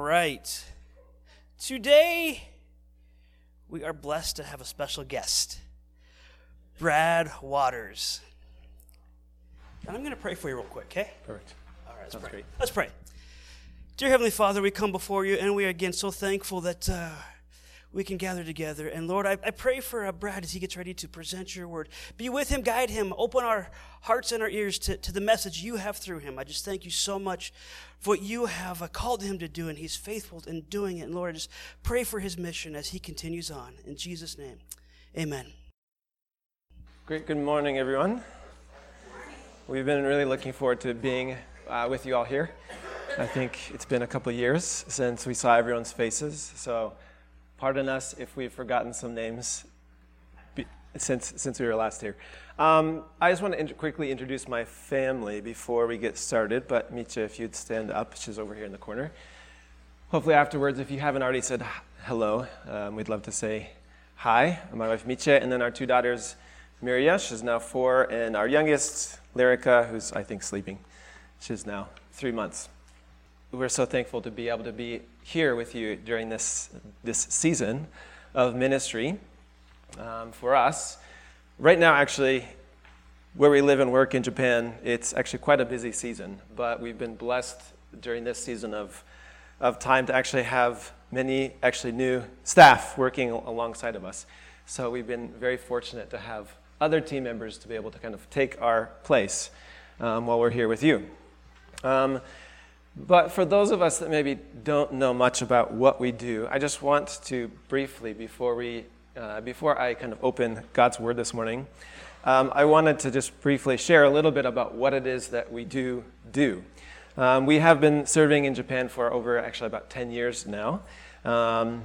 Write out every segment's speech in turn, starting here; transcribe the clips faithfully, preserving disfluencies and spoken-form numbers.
right. Today, we are blessed to have a special guest, Brad Waters. And I'm going to pray for you real quick, okay? Perfect. All right, let's Sounds pray. great. Let's pray. Dear Heavenly Father, we come before you, and we are again so thankful that uh, we can gather together. And Lord, I, I pray for uh, Brad as he gets ready to present your word. Be with him, guide him, open our hearts and our ears to, to the message you have through him. I just thank you so much for what you have uh, called him to do, and he's faithful in doing it. And Lord, I just pray for his mission as he continues on. In Jesus' name, amen. Great. Good morning, everyone. We've been really looking forward to being uh, with you all here. I think it's been a couple of years since we saw everyone's faces, so pardon us if we've forgotten some names be, since since we were last here. Um, I just want to int- quickly introduce my family before we get started, but Miche, if you'd stand up, she's over here in the corner. Hopefully afterwards, if you haven't already said hello, um, we'd love to say hi. My wife Miche, and then our two daughters, Miria, she's now four, and our youngest, Lyrica, who's I think sleeping. She's now three months. We're so thankful to be able to be here with you during this this season of ministry um, for us. Right now, actually, where we live and work in Japan, it's actually quite a busy season, but we've been blessed during this season of of time to actually have many actually new staff working alongside of us. So we've been very fortunate to have other team members to be able to kind of take our place um, while we're here with you. Um, But for those of us that maybe don't know much about what we do, I just want to briefly, before we, uh, before I kind of open God's Word this morning, um, I wanted to just briefly share a little bit about what it is that we do do. Um, we have been serving in Japan for over actually about ten years now um,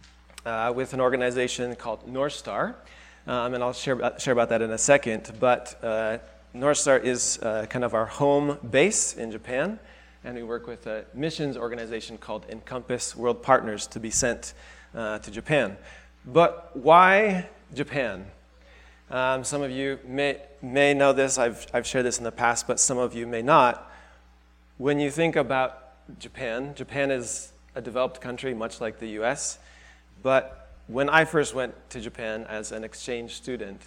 uh, with an organization called North Star, um, and I'll share, share about that in a second. But uh, North Star is uh, kind of our home base in Japan. And we work with a missions organization called Encompass World Partners to be sent uh, to Japan. But why Japan? Um, some of you may may know this. I've I've shared this in the past, but some of you may not. When you think about Japan, Japan is a developed country, much like the U S. But when I first went to Japan as an exchange student,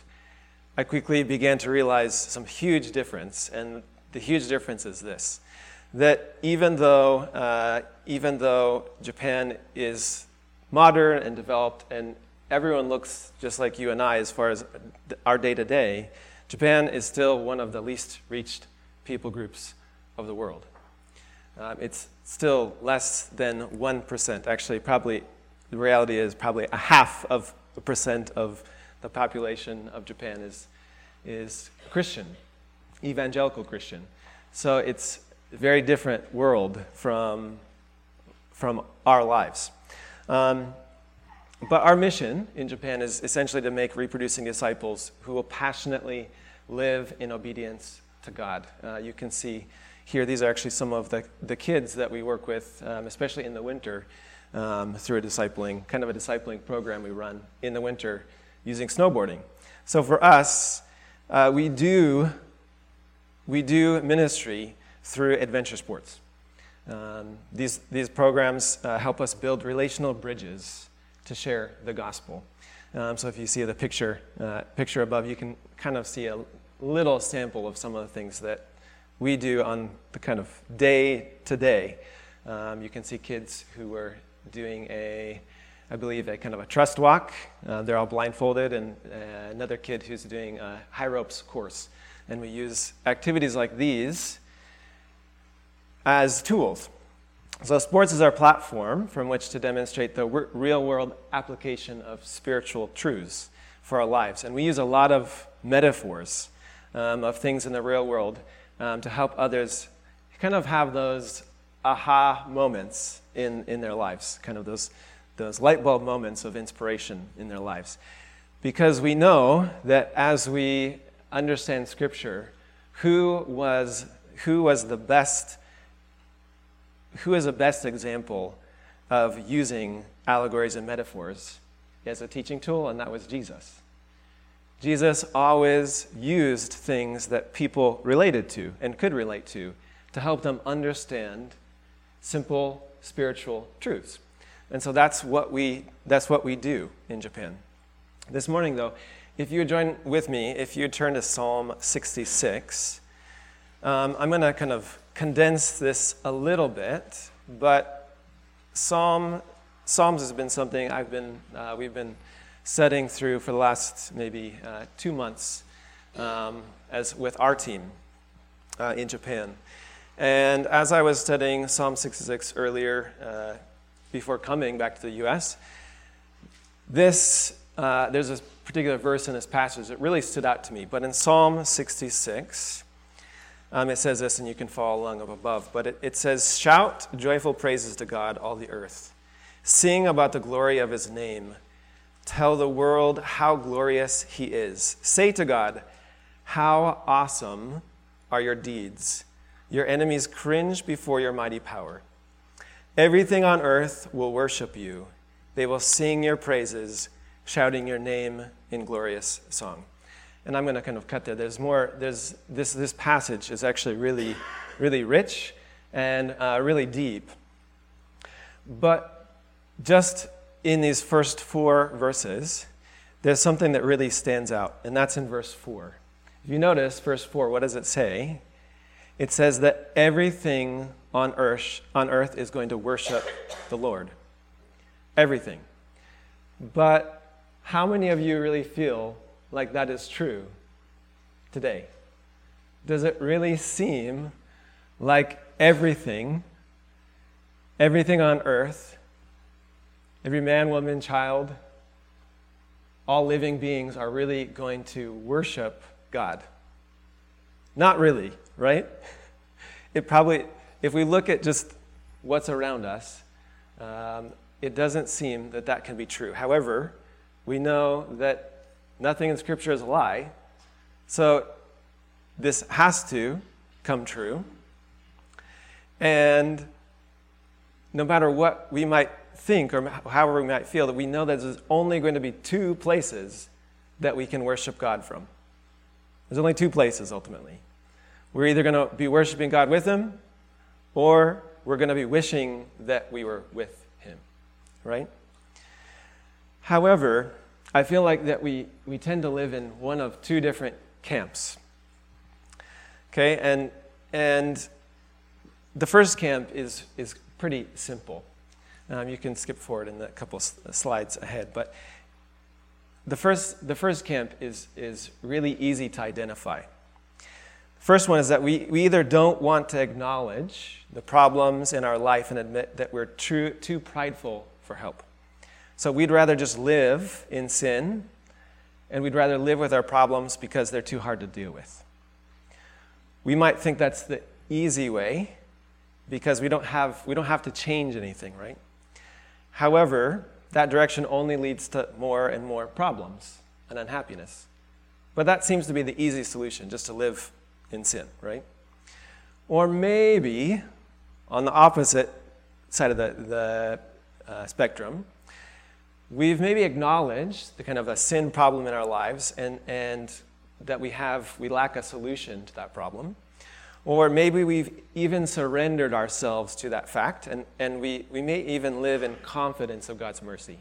I quickly began to realize some huge difference. And the huge difference is this: that even though uh, even though Japan is modern and developed and everyone looks just like you and I as far as our day-to-day, Japan is still one of the least reached people groups of the world. Um, it's still less than one percent. Actually, probably the reality is probably a half of a percent of the population of Japan is is Christian, evangelical Christian. So it's a very different world from, from our lives. Um, but our mission in Japan is essentially to make reproducing disciples who will passionately live in obedience to God. Uh, you can see here, these are actually some of the, the kids that we work with, um, especially in the winter, um, through a discipling, kind of a discipling program we run in the winter using snowboarding. So for us, uh, we do we do ministry through adventure sports. Um, these these programs uh, help us build relational bridges to share the gospel. Um, so if you see the picture uh, picture above, you can kind of see a little sample of some of the things that we do on the kind of day to day. Um, you can see kids who are doing a, I believe, a kind of a trust walk. Uh, they're all blindfolded, and uh, another kid who's doing a high ropes course. And we use activities like these as tools. So sports is our platform from which to demonstrate the w- real-world application of spiritual truths for our lives. And we use a lot of metaphors um, of things in the real world um, to help others kind of have those aha moments in, in their lives, kind of those, those light bulb moments of inspiration in their lives. Because we know that as we understand Scripture, who was who was the best Who is the best example of using allegories and metaphors as a teaching tool? And that was Jesus. Jesus always used things that people related to and could relate to to help them understand simple spiritual truths. And so that's what we that's what we do in Japan. This morning, though, if you would join with me, if you would turn to Psalm sixty-six, um, I'm going to kind of condense this a little bit, but Psalm Psalms has been something I've been uh, we've been studying through for the last maybe uh, two months um, as with our team uh, in Japan. And as I was studying Psalm sixty-six earlier, uh, before coming back to the U S, this uh, there's a particular verse in this passage that really stood out to me. But in Psalm sixty-six, um, it says this, and you can follow along up above. But it, it says, "Shout joyful praises to God, all the earth. Sing about the glory of his name. Tell the world how glorious he is. Say to God, how awesome are your deeds. Your enemies cringe before your mighty power. Everything on earth will worship you. They will sing your praises, shouting your name in glorious song." And I'm going to kind of cut there. There's more. There's this. This passage is actually really, really rich and uh, really deep. But just in these first four verses, there's something that really stands out, and that's in verse four. If you notice, verse four, what does it say? It says that everything on earth, on earth is going to worship the Lord. Everything. But how many of you really feel like that is true today? Does it really seem like everything, everything on earth, every man, woman, child, all living beings are really going to worship God? Not really, right? It probably, if we look at just what's around us, um, it doesn't seem that that can be true. However, we know that nothing in Scripture is a lie, so this has to come true. And no matter what we might think or however we might feel, that we know that there's only going to be two places that we can worship God from. There's only two places, ultimately. We're either going to be worshiping God with him, or we're going to be wishing that we were with him, right? However, I feel like that we, we tend to live in one of two different camps. Okay, and and the first camp is is pretty simple. Um, you can skip forward in a couple of slides ahead, but the first the first camp is is really easy to identify. First one is that we, we either don't want to acknowledge the problems in our life and admit that we're too, too prideful for help. So we'd rather just live in sin, and we'd rather live with our problems because they're too hard to deal with. We might think that's the easy way because we don't have we don't have to change anything, right? However, that direction only leads to more and more problems and unhappiness. But that seems to be the easy solution, just to live in sin, right? Or maybe, on the opposite side of the, the uh, spectrum, we've maybe acknowledged the kind of a sin problem in our lives and, and that we have, we lack a solution to that problem. Or maybe we've even surrendered ourselves to that fact, and, and we, we may even live in confidence of God's mercy.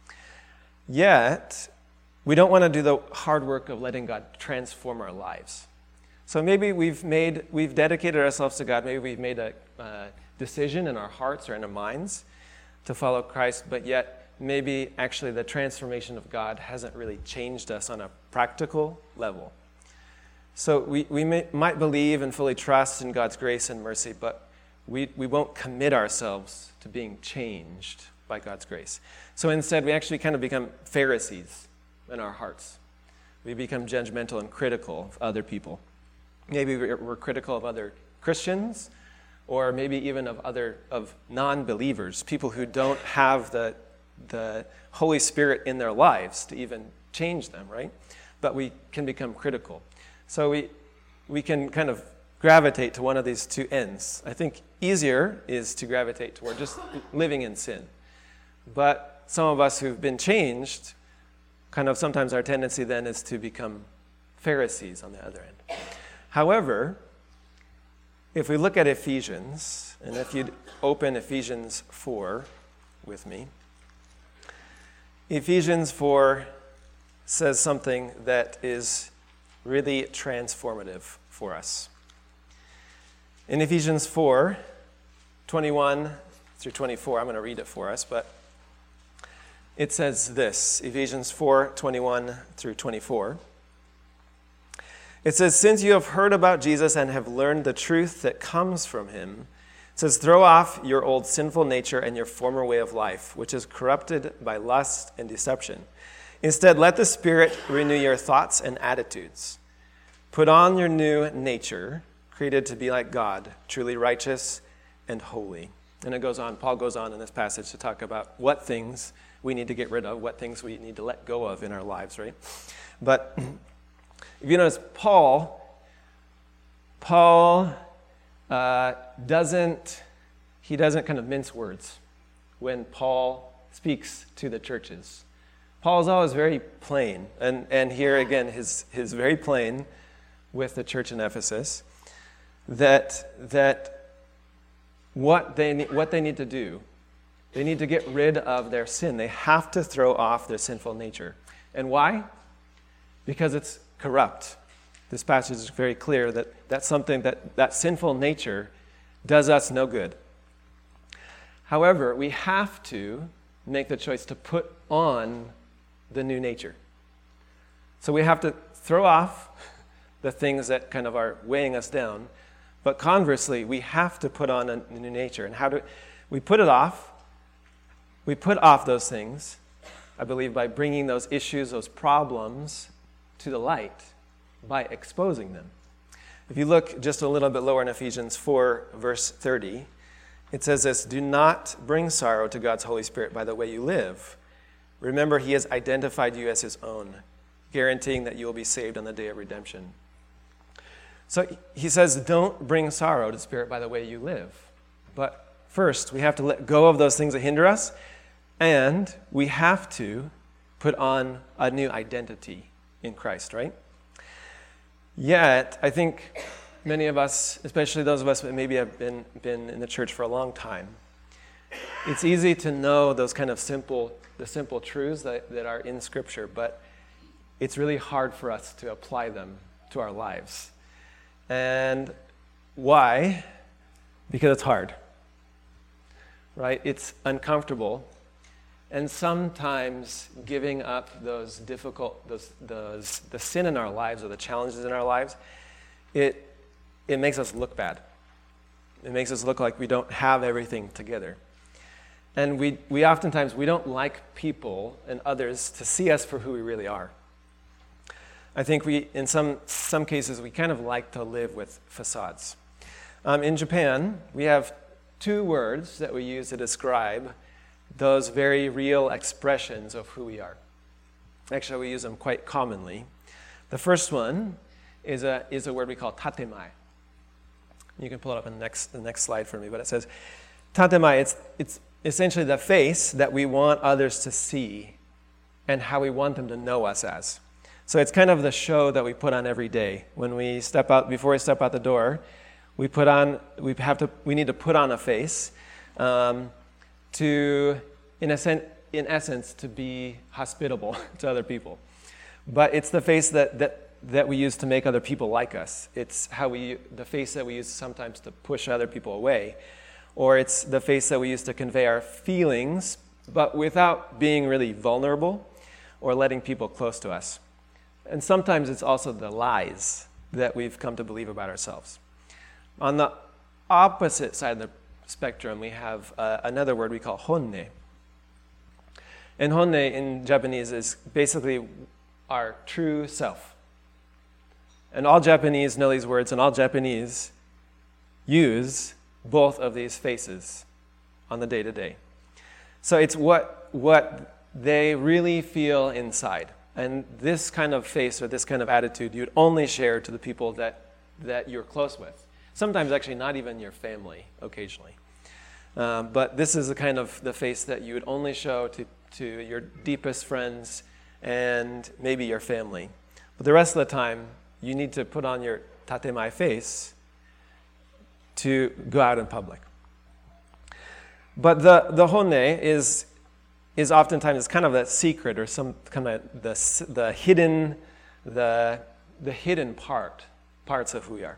Yet, we don't want to do the hard work of letting God transform our lives. So maybe we've made, we've dedicated ourselves to God. Maybe we've made a uh, decision in our hearts or in our minds to follow Christ, but yet maybe actually the transformation of God hasn't really changed us on a practical level. So we, we may, might believe and fully trust in God's grace and mercy, but we, we won't commit ourselves to being changed by God's grace. So instead, we actually kind of become Pharisees in our hearts. We become judgmental and critical of other people. Maybe we're critical of other Christians, or maybe even of other of non-believers, people who don't have the the Holy Spirit in their lives to even change them, right? But we can become critical. So we we can kind of gravitate to one of these two ends. I think easier is to gravitate toward just living in sin. But some of us who've been changed, kind of sometimes our tendency then is to become Pharisees on the other end. However, if we look at Ephesians, and if you'd open Ephesians four with me, Ephesians four says something that is really transformative for us. In Ephesians four, twenty-one through twenty-four, I'm going to read it for us, but it says this, Ephesians four, twenty-one through twenty-four. It says, since you have heard about Jesus and have learned the truth that comes from him, it says, throw off your old sinful nature and your former way of life, which is corrupted by lust and deception. Instead, let the Spirit renew your thoughts and attitudes. Put on your new nature, created to be like God, truly righteous and holy. And it goes on, Paul goes on in this passage to talk about what things we need to get rid of, what things we need to let go of in our lives, right? But if you notice, Paul, Paul uh, doesn't, he doesn't kind of mince words when Paul speaks to the churches. Paul's always very plain, and, and here again, his, his very plain with the church in Ephesus, that, that what they, ne- what they need to do, they need to get rid of their sin. They have to throw off their sinful nature. And why? Because it's corrupt. This passage is very clear that that's something that that sinful nature does us no good. However, we have to make the choice to put on the new nature. So we have to throw off the things that kind of are weighing us down, but conversely, we have to put on a new nature. And how do we put it off? We put off those things, I believe, by bringing those issues, those problems to the light, by exposing them. If you look just a little bit lower in Ephesians four, verse thirty, it says this, do not bring sorrow to God's Holy Spirit by the way you live. Remember, he has identified you as his own, guaranteeing that you will be saved on the day of redemption. So he says, don't bring sorrow to the Spirit by the way you live. But first, we have to let go of those things that hinder us, and we have to put on a new identity in Christ, right? Yet, I think many of us, especially those of us that maybe have been, been in the church for a long time, it's easy to know those kind of simple, the simple truths that, that are in Scripture, but it's really hard for us to apply them to our lives. And why? Because it's hard, right? It's uncomfortable. And sometimes giving up those difficult, those, those, the sin in our lives or the challenges in our lives, it, it makes us look bad. It makes us look like we don't have everything together. And we, we oftentimes, we don't like people and others to see us for who we really are. I think we, in some, some cases, we kind of like to live with facades. Um, in Japan, we have two words that we use to describe those very real expressions of who we are. Actually, we use them quite commonly. The first one is a, is a word we call tatemai. You can pull it up on the next, the next slide for me, but it says, tatemai, it's, it's essentially the face that we want others to see and how we want them to know us as. So it's kind of the show that we put on every day. When we step out, before we step out the door, we put on, we have to, we need to put on a face um, to, in a sen- in essence, to be hospitable to other people. But it's the face that, that that we use to make other people like us. It's how we, the face that we use sometimes to push other people away, or it's the face that we use to convey our feelings, but without being really vulnerable or letting people close to us. And sometimes it's also the lies that we've come to believe about ourselves. On the opposite side of the spectrum, we have uh, another word we call honne. And honne in Japanese is basically our true self. And all Japanese know these words, and all Japanese use both of these faces on the day-to-day. So it's what, what they really feel inside. And this kind of face or this kind of attitude you'd only share to the people that, that you're close with. Sometimes actually not even your family, occasionally. Um, but this is the kind of the face that you would only show to, to your deepest friends and maybe your family. But the rest of the time, you need to put on your tatemai face to go out in public. But the, the hone is, is oftentimes kind of a secret or some kind of the, the hidden, the, the hidden part, parts of who we are.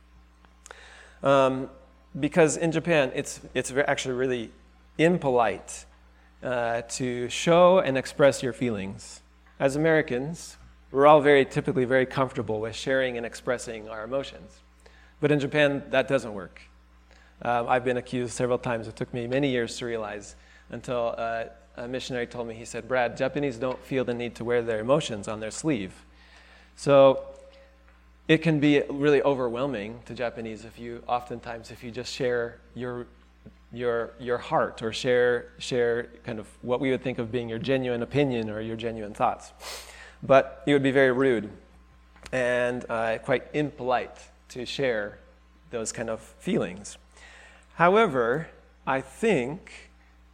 Um, because in Japan, it's, it's actually really impolite uh, to show and express your feelings. As Americans, we're all very typically very comfortable with sharing and expressing our emotions. But in Japan, that doesn't work. Uh, I've been accused several times. It took me many years to realize until uh, a missionary told me, he said, Brad, Japanese don't feel the need to wear their emotions on their sleeve. So it can be really overwhelming to Japanese if you, oftentimes, if you just share your your your heart or share share kind of what we would think of being your genuine opinion or your genuine thoughts. But it would be very rude and uh, quite impolite to share those kind of feelings. However, I think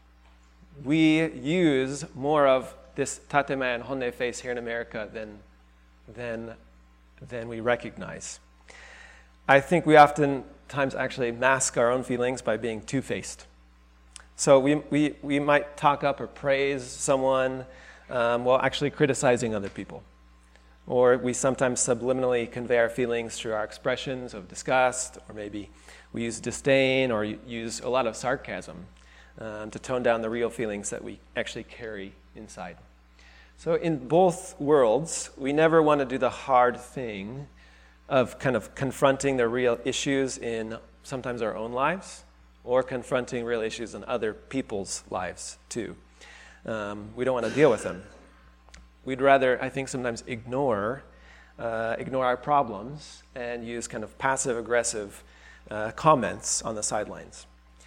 we use more of this tatema and hone face here in America than, than, than we recognize. I think we oftentimes actually mask our own feelings by being two-faced. So we, we, we might talk up or praise someone um, while actually criticizing other people. Or we sometimes subliminally convey our feelings through our expressions of disgust, or maybe we use disdain or use a lot of sarcasm um, to tone down the real feelings that we actually carry inside. So in both worlds, we never want to do the hard thing of kind of confronting the real issues in sometimes our own lives, or confronting real issues in other people's lives too. Um, we don't want to deal with them. We'd rather, I think, sometimes ignore uh, ignore our problems and use kind of passive-aggressive uh, comments on the sidelines.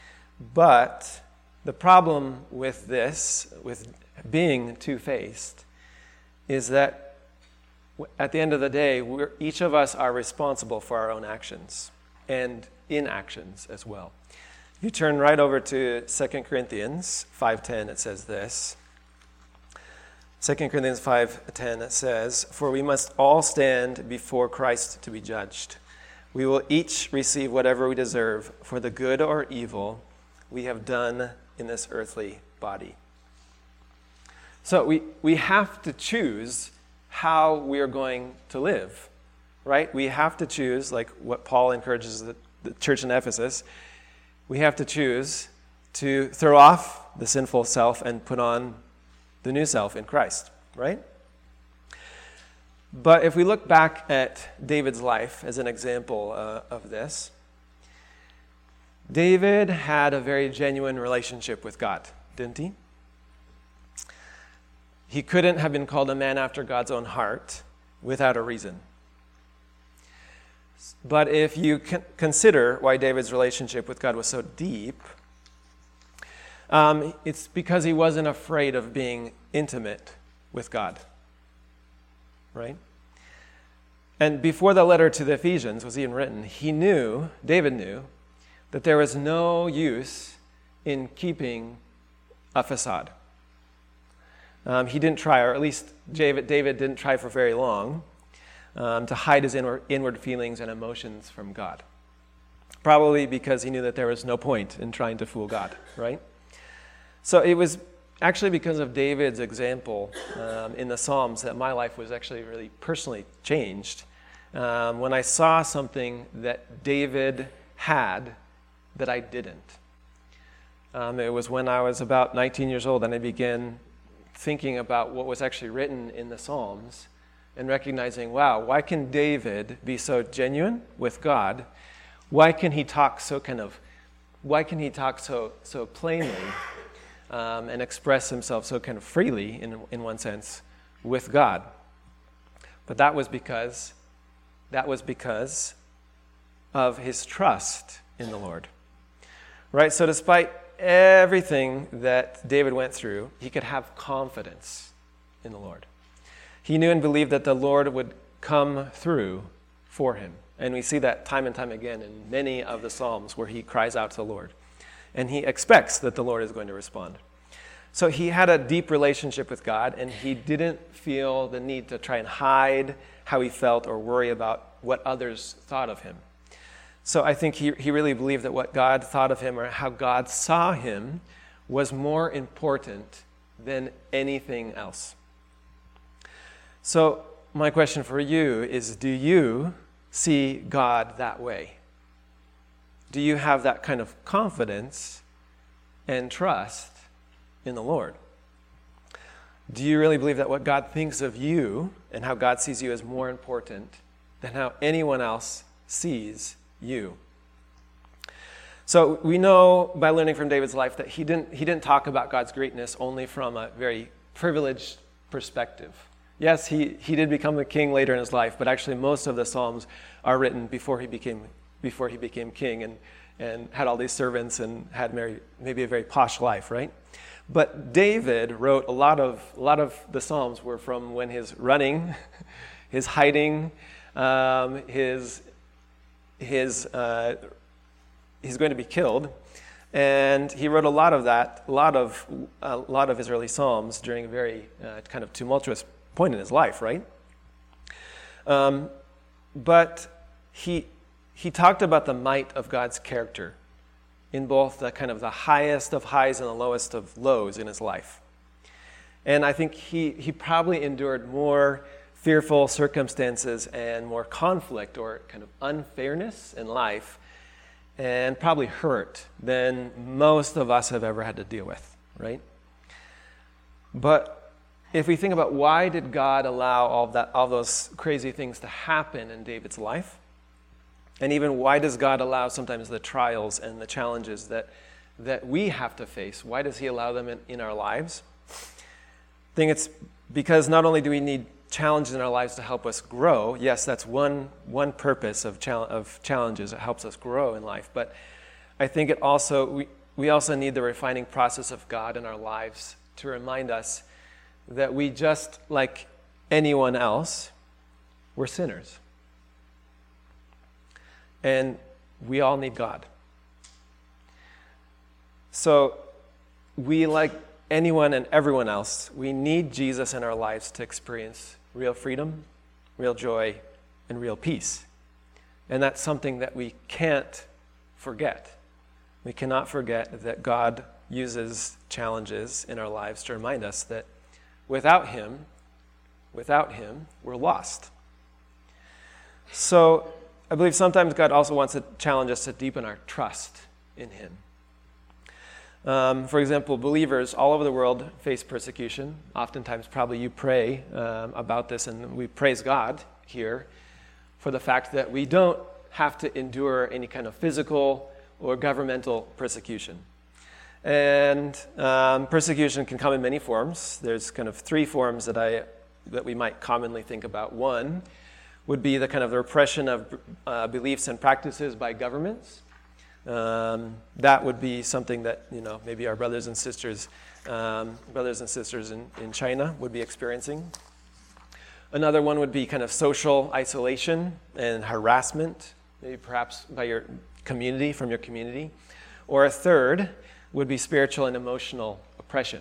But the problem with this, with being two-faced, is that at the end of the day, we're, each of us are responsible for our own actions and inactions as well. You turn right over to Second Corinthians five ten, it says this. Second Corinthians five ten, it says, "For we must all stand before Christ to be judged. We will each receive whatever we deserve for the good or evil we have done in this earthly body." So we, we have to choose how we are going to live, right? We have to choose, like what Paul encourages the, the church in Ephesus, we have to choose to throw off the sinful self and put on the new self in Christ, right? But if we look back at David's life as an example uh, of this, David had a very genuine relationship with God, didn't he? He couldn't have been called a man after God's own heart without a reason. But if you consider why David's relationship with God was so deep, um, it's because he wasn't afraid of being intimate with God, right? And before the letter to the Ephesians was even written, he knew, David knew, that there was no use in keeping a facade. Um, he didn't try, or at least David, David didn't try for very long, um, to hide his inward, inward feelings and emotions from God. Probably because he knew that there was no point in trying to fool God, right? So it was actually because of David's example um, in the Psalms that my life was actually really personally changed. Um, when I saw something that David had that I didn't. Um, it was when I was about nineteen years old and I began thinking about what was actually written in the Psalms and recognizing, wow, why can David be so genuine with God? Why can he talk so kind of, why can he talk so so plainly um, and express himself so kind of freely, in in one sense, with God? But that was because, that was because of his trust in the Lord, right? So despite everything that David went through, he could have confidence in the Lord. He knew and believed that the Lord would come through for him. And we see that time and time again in many of the Psalms where he cries out to the Lord. And he expects that the Lord is going to respond. So he had a deep relationship with God, and he didn't feel the need to try and hide how he felt or worry about what others thought of him. So I think he, he really believed that what God thought of him or how God saw him was more important than anything else. So my question for you is, do you see God that way? Do you have that kind of confidence and trust in the Lord? Do you really believe that what God thinks of you and how God sees you is more important than how anyone else sees you? So we know by learning from David's life that he didn't, he didn't talk about God's greatness only from a very privileged perspective. Yes, he, he did become a king later in his life, but actually most of the Psalms are written before he became before he became king and, and had all these servants and had very, maybe a very posh life, right? But David wrote a lot of a lot of the Psalms were from when his running, his hiding, um, his his uh, he's going to be killed, and he wrote a lot of that, a lot of a lot of his early Psalms during a very uh, kind of tumultuous point in his life, right? Um, but he he talked about the might of God's character in both the kind of the highest of highs and the lowest of lows in his life. And I think he, he probably endured more fearful circumstances and more conflict or kind of unfairness in life and probably hurt than most of us have ever had to deal with, right? But if we think about why did God allow all that, all those crazy things to happen in David's life, and even why does God allow sometimes the trials and the challenges that, that we have to face? Why does he allow them in, in our lives? I think it's because not only do we need challenges in our lives to help us grow, yes, that's one, one purpose of, chal- of challenges, it helps us grow in life, but I think it also we, we also need the refining process of God in our lives to remind us that we, just like anyone else, we're sinners. And we all need God. So we, like anyone and everyone else, we need Jesus in our lives to experience real freedom, real joy, and real peace. And that's something that we can't forget. We cannot forget that God uses challenges in our lives to remind us that without him, without him, we're lost. So I believe sometimes God also wants to challenge us to deepen our trust in him. Um, for example, believers all over the world face persecution. Oftentimes, probably you pray um, about this, and we praise God here for the fact that we don't have to endure any kind of physical or governmental persecution. And um, persecution can come in many forms. There's kind of three forms that I that we might commonly think about. One would be the kind of the repression of uh, beliefs and practices by governments. Um, that would be something that, you know, maybe our brothers and sisters, um, brothers and sisters in, in China would be experiencing. Another one would be kind of social isolation and harassment, maybe perhaps by your community, from your community. Or a third would be spiritual and emotional oppression.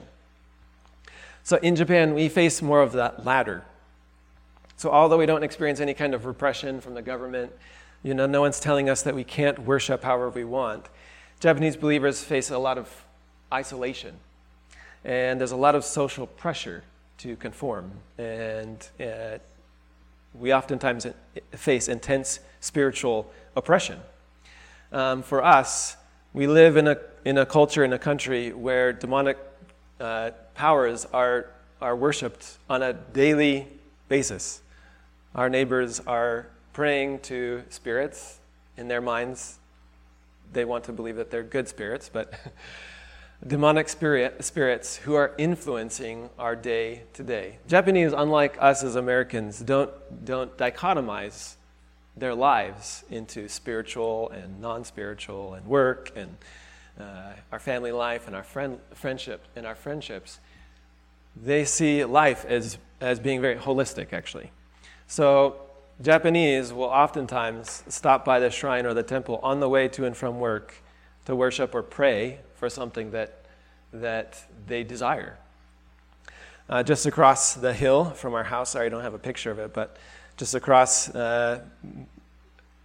So in Japan, we face more of that latter. So although we don't experience any kind of repression from the government, you know, no one's telling us that we can't worship however we want, Japanese believers face a lot of isolation. And there's a lot of social pressure to conform. And uh, we oftentimes face intense spiritual oppression. Um, for us, we live in a in a culture, in a country where demonic uh, powers are are worshipped on a daily basis. Our neighbors are praying to spirits in their minds. They want to believe that they're good spirits, but demonic spirit, spirits who are influencing our day to day. Japanese, unlike us as Americans, don't don't dichotomize their lives into spiritual and non-spiritual and work and uh, our family life and our friend friendship and our friendships. They see life as as being very holistic, actually. So Japanese will oftentimes stop by the shrine or the temple on the way to and from work to worship or pray for something that that they desire. Uh, just across the hill from our house, sorry I don't have a picture of it, but just across uh,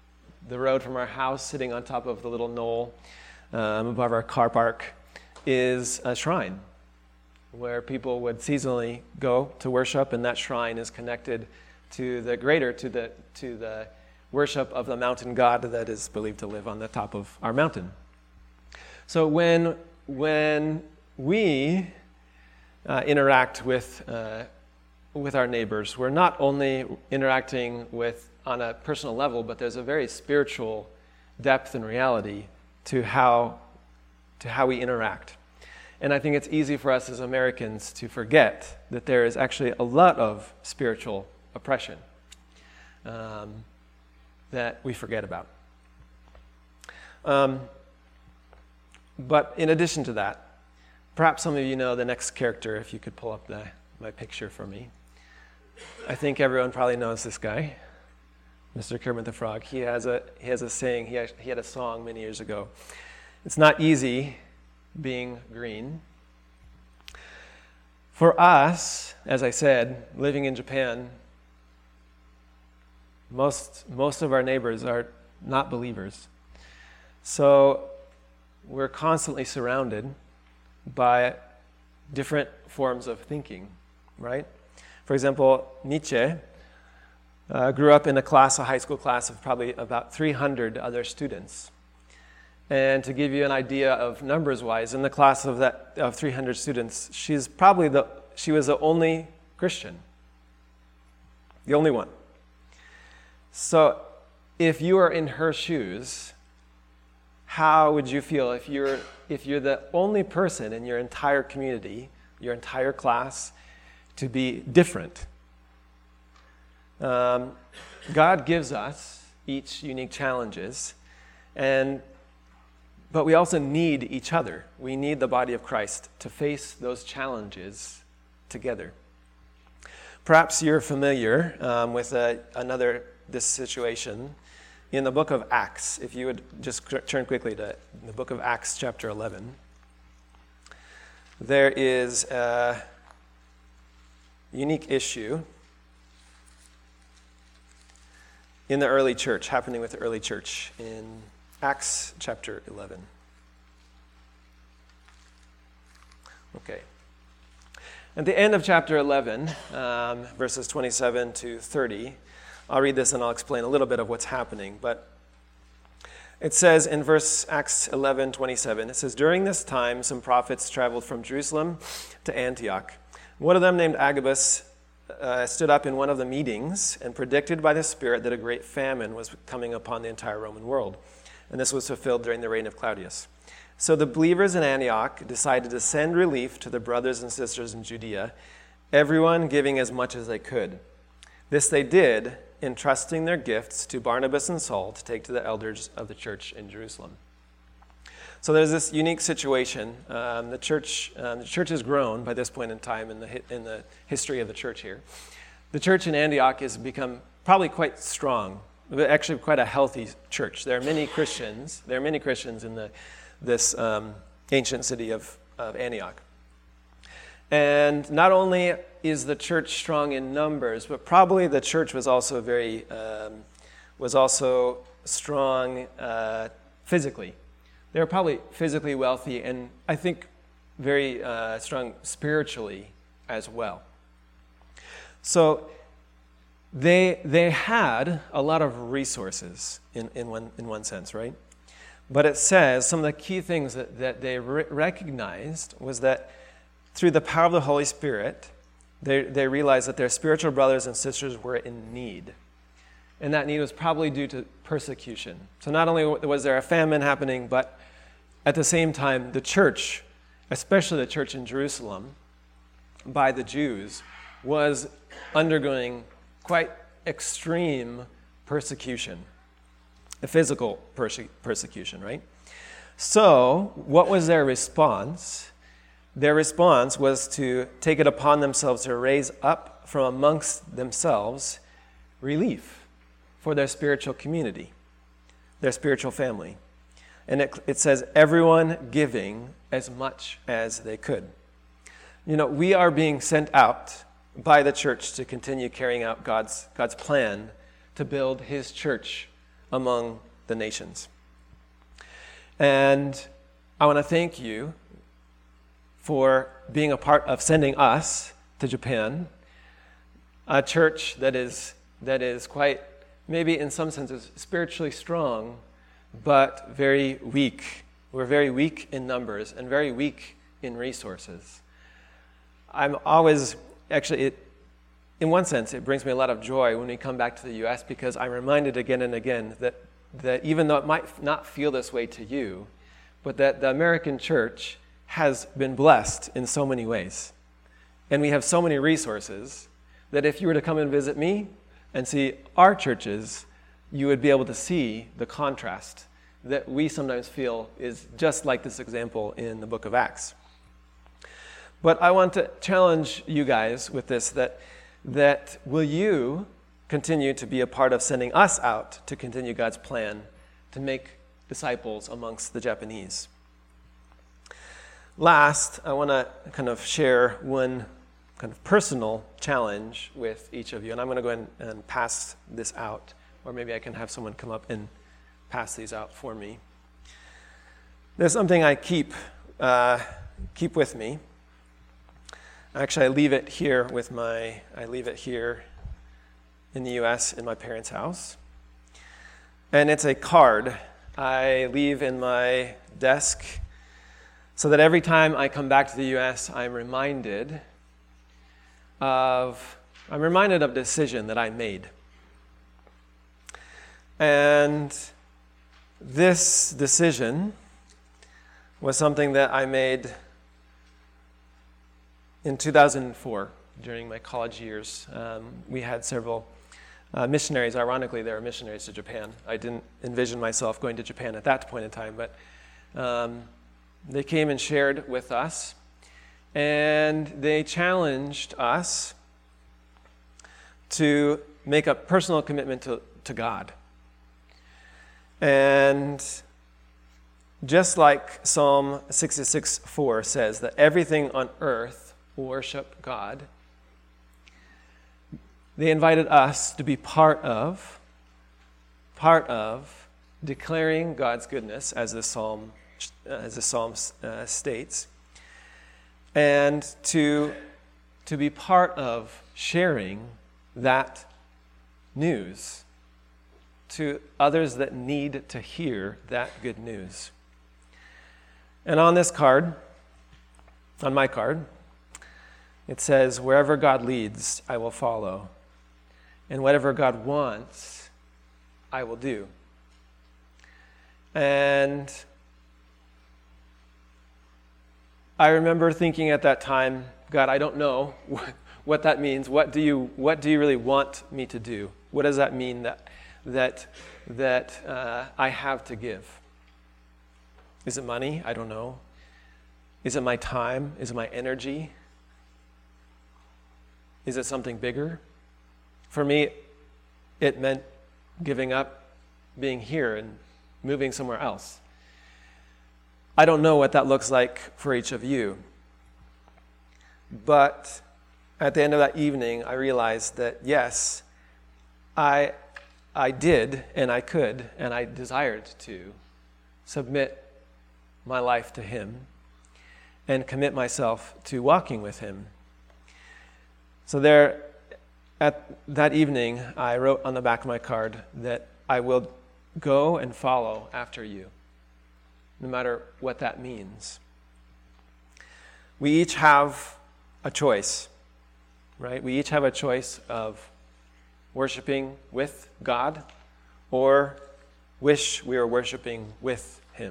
the road from our house, sitting on top of the little knoll um, above our car park, is a shrine where people would seasonally go to worship, and that shrine is connected to the greater, to the to the worship of the mountain god that is believed to live on the top of our mountain. So when when we uh, interact with uh, with our neighbors, we're not only interacting with on a personal level, but there's a very spiritual depth and reality to how to how we interact. And I think it's easy for us as Americans to forget that there is actually a lot of spiritual oppression um, that we forget about. Um, but in addition to that, perhaps some of you know the next character, if you could pull up the, my picture for me. I think everyone probably knows this guy, Mister Kermit the Frog. He has a he has a saying, he, has, he had a song many years ago. It's not easy being green. For us, as I said, living in Japan, most most of our neighbors are not believers. So we're constantly surrounded by different forms of thinking, right? For example, Nietzsche uh, grew up in a class, a high school class of probably about three hundred other students. And to give you an idea of numbers-wise, in the class of that of three hundred students, she's probably the she was the only Christian, the only one. So, if you are in her shoes, how would you feel if you're if you're the only person in your entire community, your entire class, to be different? Um, God gives us each unique challenges, and but we also need each other. We need the body of Christ to face those challenges together. Perhaps you're familiar um, with a, another this situation in the book of Acts. If you would just turn quickly to the book of Acts, chapter eleven. There is a unique issue in the early church, happening with the early church in Acts chapter eleven. Okay. At the end of chapter eleven, um, verses twenty-seven to thirty, I'll read this and I'll explain a little bit of what's happening. But it says in verse Acts eleven twenty-seven, it says, "During this time, some prophets traveled from Jerusalem to Antioch. One of them, named Agabus, uh, stood up in one of the meetings and predicted by the Spirit that a great famine was coming upon the entire Roman world. And this was fulfilled during the reign of Claudius. So the believers in Antioch decided to send relief to the brothers and sisters in Judea, everyone giving as much as they could. This they did, entrusting their gifts to Barnabas and Saul to take to the elders of the church in Jerusalem." So there's this unique situation. Um, the church, um, the church has grown by this point in time in the in the history of the church here. The church in Antioch has become probably quite strong. Actually, quite a healthy church. There are many Christians. There are many Christians in the this um, ancient city of, of Antioch. And not only is the church strong in numbers, but probably the church was also very um, was also strong uh, physically. They were probably physically wealthy, and I think very uh, strong spiritually as well. So They they had a lot of resources in, in one in one sense, right? But it says some of the key things that, that they re- recognized was that through the power of the Holy Spirit, they, they realized that their spiritual brothers and sisters were in need. And that need was probably due to persecution. So not only was there a famine happening, but at the same time, the church, especially the church in Jerusalem, by the Jews, was undergoing quite extreme persecution, a physical perse- persecution, right? So, what was their response? Their response was to take it upon themselves to raise up from amongst themselves relief for their spiritual community, their spiritual family. And it, it says, everyone giving as much as they could. You know, we are being sent out by the church to continue carrying out God's God's plan to build his church among the nations. And I want to thank you for being a part of sending us to Japan, a church that is that is quite, maybe in some senses, spiritually strong, but very weak. We're very weak in numbers and very weak in resources. I'm always, actually, it, in one sense, it brings me a lot of joy when we come back to the U S because I'm reminded again and again that, that even though it might not feel this way to you, but that the American church has been blessed in so many ways. And we have so many resources that if you were to come and visit me and see our churches, you would be able to see the contrast that we sometimes feel is just like this example in the book of Acts. But I want to challenge you guys with this, that, that will you continue to be a part of sending us out to continue God's plan to make disciples amongst the Japanese? Last, I want to kind of share one kind of personal challenge with each of you, and I'm going to go ahead and pass this out, or maybe I can have someone come up and pass these out for me. There's something I keep uh, keep with me. Actually, I leave it here with my. I leave it here in the U S in my parents' house, and it's a card I leave in my desk, so that every time I come back to the U S, I'm reminded of I'm reminded of a decision that I made. And this decision was something that I made in two thousand four during my college years. Um, we had several uh, missionaries. Ironically, they were missionaries to Japan. I didn't envision myself going to Japan at that point in time, but um, they came and shared with us, and they challenged us to make a personal commitment to, to God. And just like Psalm sixty-six four says that everything on earth will worship God, they invited us to be part of, part of declaring God's goodness, as the psalm, as the psalm uh, states, and to, to be part of sharing that news to others that need to hear that good news. And on this card, on my card, it says, "Wherever God leads, I will follow. And whatever God wants, I will do." And I remember thinking at that time, God, I don't know what, what that means. What do you what do you really want me to do? What does that mean that that that uh, I have to give? Is it money? I don't know. Is it my time? Is it my energy? Is it something bigger? For me, it meant giving up being here and moving somewhere else. I don't know what that looks like for each of you. But at the end of that evening, I realized that, yes, I, I did and I could and I desired to submit my life to Him and commit myself to walking with Him. So there, at that evening, I wrote on the back of my card that I will go and follow after you, no matter what that means. We each have a choice, right? We each have a choice of worshiping with God or wish we were worshiping with Him.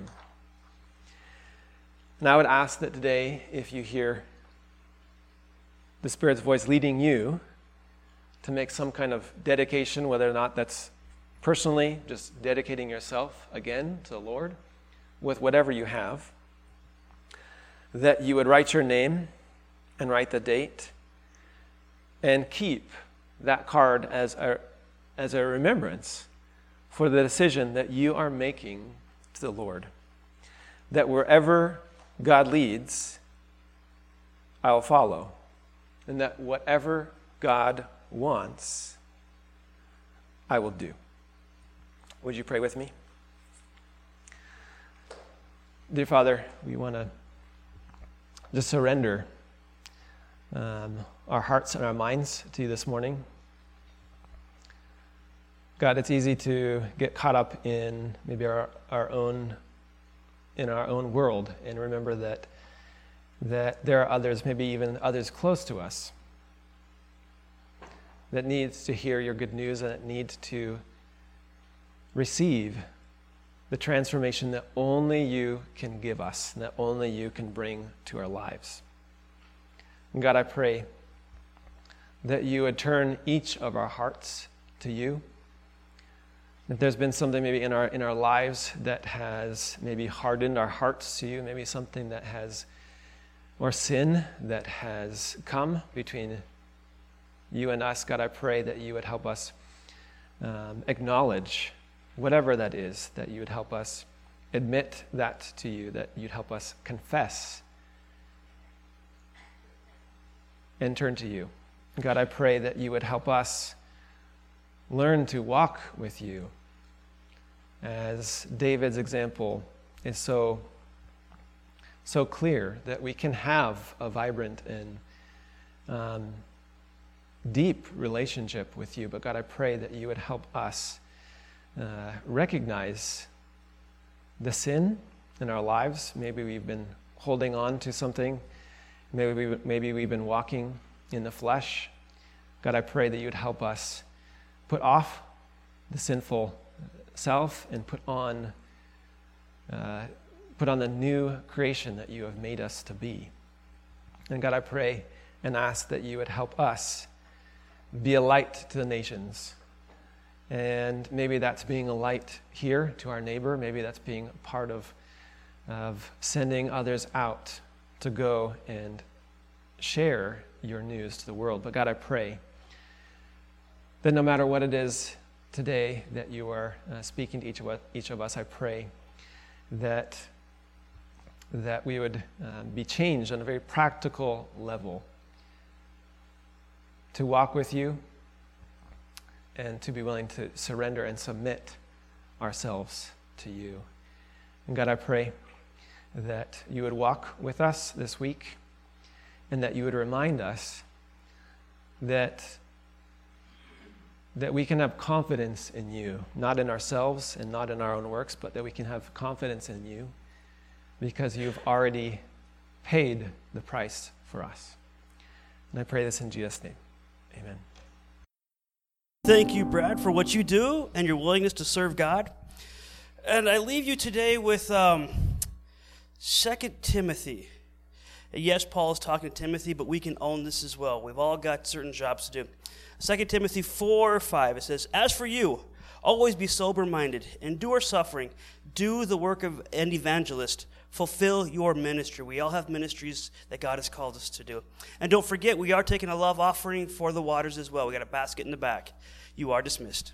And I would ask that today, if you hear the Spirit's voice leading you to make some kind of dedication, whether or not that's personally just dedicating yourself again to the Lord with whatever you have, that you would write your name and write the date and keep that card as a, as a remembrance for the decision that you are making to the Lord. That wherever God leads, I will follow. And that whatever God wants, I will do. Would you pray with me? Dear Father, we want to just surrender um, our hearts and our minds to you this morning. God, it's easy to get caught up in maybe our, our own in our own world and remember that that there are others, maybe even others close to us, that needs to hear your good news and that needs to receive the transformation that only you can give us, and that only you can bring to our lives. And God, I pray that you would turn each of our hearts to you. If there's been something maybe in our in our lives that has maybe hardened our hearts to you, maybe something that has, or sin that has come between you and us, God, I pray that you would help us um, acknowledge whatever that is, that you would help us admit that to you, that you'd help us confess and turn to you. God, I pray that you would help us learn to walk with you, as David's example is so, so clear, that we can have a vibrant and um, deep relationship with you. But God, I pray that you would help us uh, recognize the sin in our lives. Maybe we've been holding on to something. Maybe, we, maybe we've been walking in the flesh. God, I pray that you would help us put off the sinful self and put on uh, put on the new creation that you have made us to be. And God, I pray and ask that you would help us be a light to the nations. And maybe that's being a light here to our neighbor. Maybe that's being a part of, of sending others out to go and share your news to the world. But God, I pray that no matter what it is today that you are uh, speaking to each of us, each of us, I pray that that we would uh, be changed on a very practical level to walk with you and to be willing to surrender and submit ourselves to you. And God, I pray that you would walk with us this week and that you would remind us that that we can have confidence in you, not in ourselves and not in our own works, but that we can have confidence in you because you've already paid the price for us. And I pray this in Jesus' name. Amen. Thank you, Brad, for what you do and your willingness to serve God. And I leave you today with um, Second Timothy. Yes, Paul is talking to Timothy, but we can own this as well. We've all got certain jobs to do. Second Timothy four five, it says, "As for you, always be sober-minded, endure suffering, do the work of an evangelist, fulfill your ministry." We all have ministries that God has called us to do. And don't forget, we are taking a love offering for the waters as well. We got a basket in the back. You are dismissed.